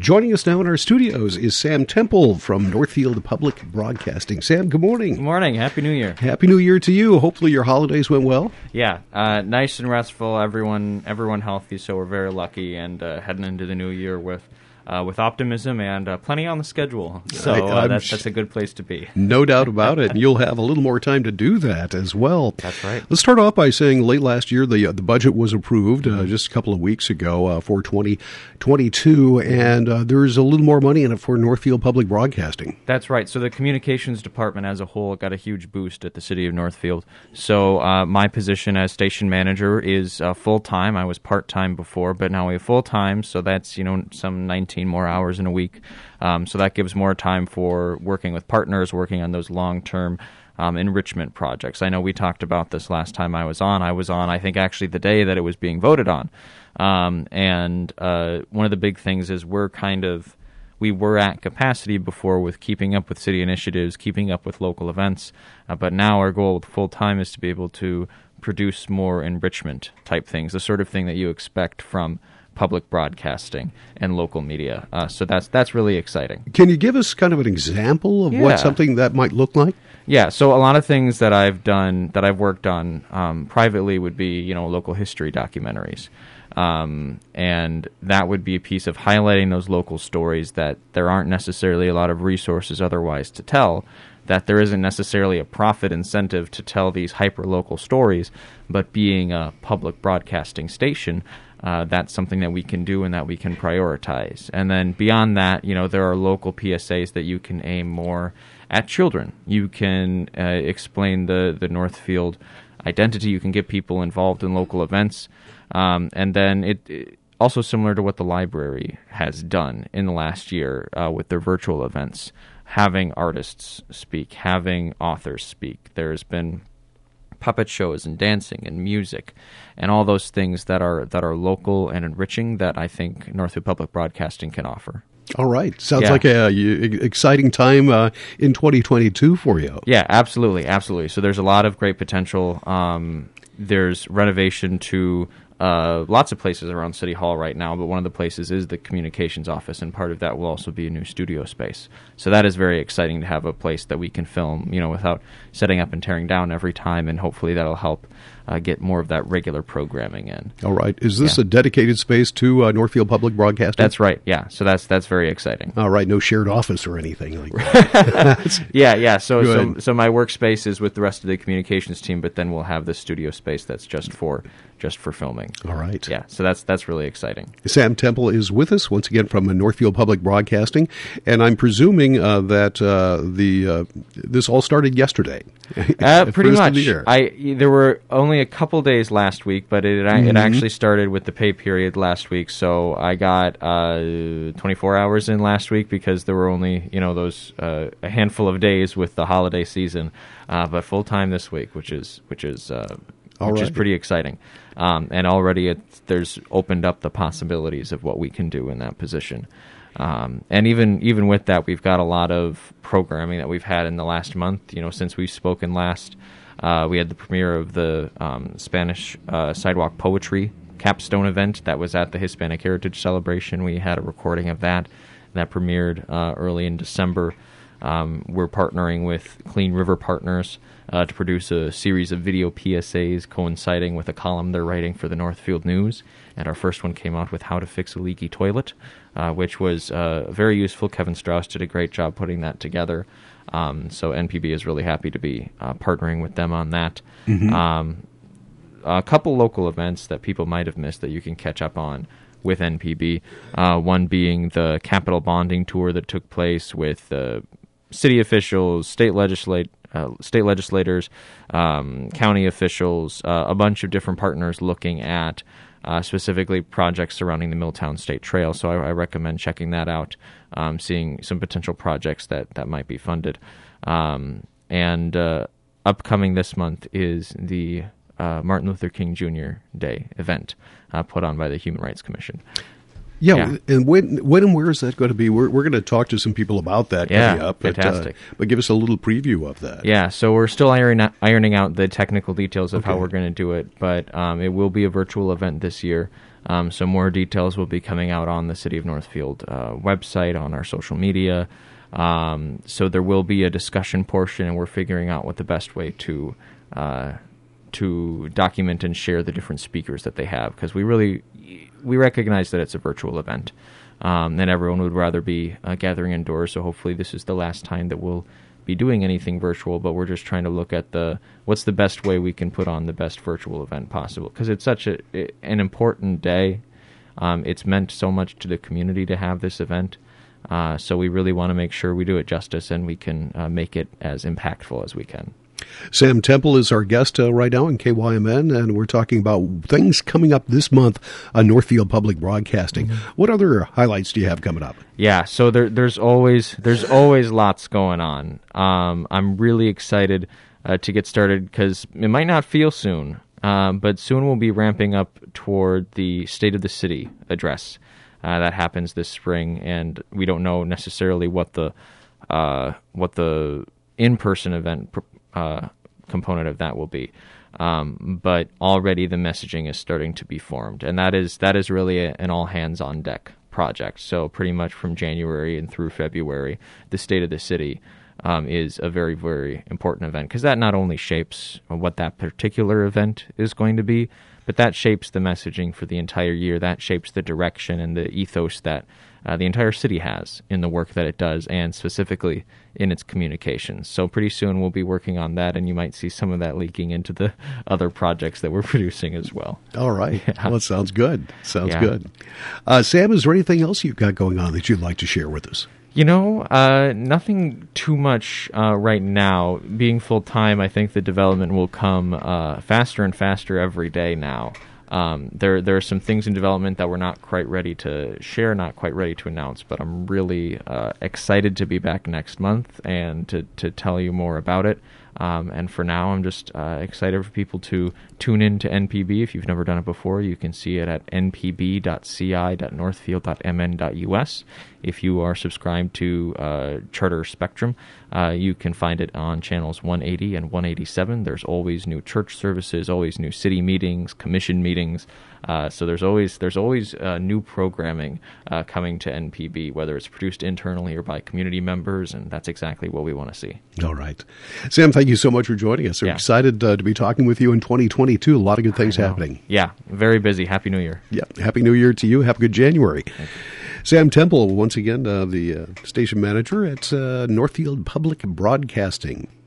Joining us now in our studios is Sam Temple from Northfield Public Broadcasting. Sam, good morning. Good morning. Happy New Year. Happy New Year to you. Hopefully your holidays went well. Yeah, nice and restful. Everyone healthy, so we're very lucky, and heading into the new year with optimism and plenty on the schedule. So that's a good place to be. No doubt about it. And you'll have a little more time to do that as well. That's right. Let's start off by saying late last year the budget was approved just a couple of weeks ago for 2022, and there's a little more money in it for Northfield Public Broadcasting. That's right. So the communications department as a whole got a huge boost at the city of Northfield. So my position as station manager is full-time. I was part-time before, but now we have full-time, so that's some 19 more hours in a week. So that gives more time for working with partners, working on those long-term enrichment projects. I know we talked about this last time I was on. I think, actually the day that it was being voted on. And one of the big things is we were at capacity before with keeping up with city initiatives, keeping up with local events. But now our goal with full-time is to be able to produce more enrichment type things, the sort of thing that you expect from public broadcasting and local media. So that's really exciting. Can you give us kind of an example of what something that might look like? Yeah, so a lot of things that I've worked on privately would be, local history documentaries. And that would be a piece of highlighting those local stories that there aren't necessarily a lot of resources otherwise to tell, that there isn't necessarily a profit incentive to tell these hyper-local stories, but being a public broadcasting station, that's something that we can do and that we can prioritize. And then beyond that, there are local PSAs that you can aim more at children. You can explain the Northfield identity. You can get people involved in local events. And then it also similar to what the library has done in the last year with their virtual events, having artists speak, having authors speak. There's been puppet shows and dancing and music and all those things that are local and enriching that I think Northfield Public Broadcasting can offer. All right. Sounds like a exciting time in 2022 for you. Yeah, absolutely. So there's a lot of great potential. There's renovation to lots of places around City Hall right now, but one of the places is the communications office, and part of that will also be a new studio space. So that is very exciting to have a place that we can film, without setting up and tearing down every time, and hopefully that'll help get more of that regular programming in. All right. Is this a dedicated space to Northfield Public Broadcasting? That's right, yeah. So that's very exciting. All right. No shared office or anything like that. Yeah. So my workspace is with the rest of the communications team, but then we'll have the studio space that's just for filming. All right. Yeah, so that's really exciting. Sam Temple is with us once again from Northfield Public Broadcasting, and I'm presuming that this all started yesterday. Pretty much. There were only a couple days last week, but it actually started with the pay period last week. So I got 24 hours in last week because there were only those a handful of days with the holiday season, but full time this week, which is pretty exciting. And already there's opened up the possibilities of what we can do in that position. And even with that, we've got a lot of programming that we've had in the last month. Since we've spoken last, we had the premiere of the Spanish Sidewalk Poetry capstone event that was at the Hispanic Heritage Celebration. We had a recording of that. That premiered early in December. We're partnering with Clean River Partners to produce a series of video PSAs coinciding with a column they're writing for the Northfield News. And our first one came out with how to fix a leaky toilet, which was very useful. Kevin Strauss did a great job putting that together. So NPB is really happy to be partnering with them on that. Mm-hmm. A couple local events that people might have missed that you can catch up on with NPB, one being the Capital Bonding Tour that took place with city officials, state legislators, county officials, a bunch of different partners looking at specifically projects surrounding the Milltown State Trail. So I recommend checking that out, seeing some potential projects that might be funded. And upcoming this month is the Martin Luther King Jr. Day event put on by the Human Rights Commission. Yeah, and when and where is that going to be? We're going to talk to some people about that coming up. Fantastic. But give us a little preview of that. Yeah, so we're still ironing out the technical details of how we're going to do it, but it will be a virtual event this year. So more details will be coming out on the City of Northfield website, on our social media. So there will be a discussion portion, and we're figuring out what the best way to document and share the different speakers that they have, because we recognize that it's a virtual event, and everyone would rather be gathering indoors. So hopefully this is the last time that we'll be doing anything virtual, but we're just trying to look at what's the best way we can put on the best virtual event possible, because it's such an important day. It's meant so much to the community to have this event, so we really want to make sure we do it justice and we can make it as impactful as we can. Sam Temple is our guest right now in KYMN, and we're talking about things coming up this month on Northfield Public Broadcasting. Mm-hmm. What other highlights do you have coming up? Yeah, so there's always lots going on. I'm really excited to get started, because it might not feel soon, but soon we'll be ramping up toward the State of the City address that happens this spring, and we don't know necessarily what the in-person event component of that will be, but already the messaging is starting to be formed, and that is really an all hands on deck project. So pretty much from January and through February, the State of the City is a very, very important event, because that not only shapes what that particular event is going to be, but that shapes the messaging for the entire year. That shapes the direction and the ethos that the entire city has in the work that it does, and specifically in its communications. So pretty soon we'll be working on that, and you might see some of that leaking into the other projects that we're producing as well. All right. Yeah. Well, it sounds good. Good. Sam, is there anything else you've got going on that you'd like to share with us? Nothing too much right now. Being full-time, I think the development will come faster and faster every day now. There are some things in development that we're not quite ready to share, not quite ready to announce, but I'm really excited to be back next month and to tell you more about it. And for now, I'm just excited for people to tune in to NPB. If you've never done it before, you can see it at npb.ci.northfield.mn.us. If you are subscribed to Charter Spectrum, you can find it on channels 180 and 187. There's always new church services, always new city meetings, commission meetings. So there's always new programming coming to NPB, whether it's produced internally or by community members, and that's exactly what we want to see. All right. Sam, thank you so much for joining us. We're excited to be talking with you in 2022. A lot of good things happening. Yeah, very busy. Happy New Year. Yeah, Happy New Year to you. Have a good January. Sam Temple, once again, the station manager at Northfield Public Broadcasting.